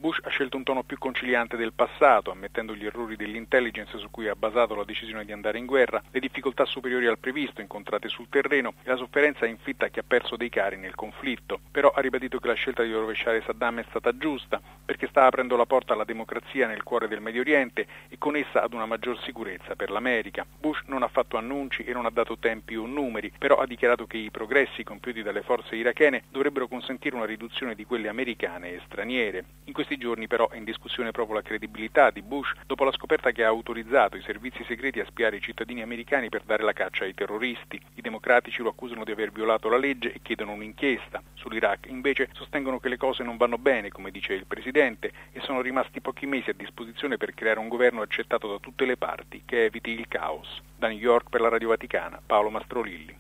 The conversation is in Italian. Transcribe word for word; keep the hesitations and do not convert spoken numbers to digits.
Bush ha scelto un tono più conciliante del passato, ammettendo gli errori dell'intelligence su cui ha basato la decisione di andare in guerra, le difficoltà superiori al previsto incontrate sul terreno e la sofferenza inflitta a chi ha perso dei cari nel conflitto. Però ha ribadito che la scelta di rovesciare Saddam è stata giusta, perché sta aprendo la porta alla democrazia nel cuore del Medio Oriente e con essa ad una maggior sicurezza per l'America. Bush non ha fatto annunci e non ha dato tempi o numeri, però ha dichiarato che i progressi compiuti dalle forze irachene dovrebbero consentire una riduzione di quelle americane e straniere. In questi giorni però è in discussione proprio la credibilità di Bush dopo la scoperta che ha autorizzato i servizi segreti a spiare i cittadini americani per dare la caccia ai terroristi. I democratici lo accusano di aver violato la legge e chiedono un'inchiesta. Sull'Iraq invece sostengono che le cose non vanno bene, come dice il presidente, e sono rimasti pochi mesi a disposizione per creare un governo accettato da tutte le parti che eviti il caos. Da New York per la Radio Vaticana, Paolo Mastrolilli.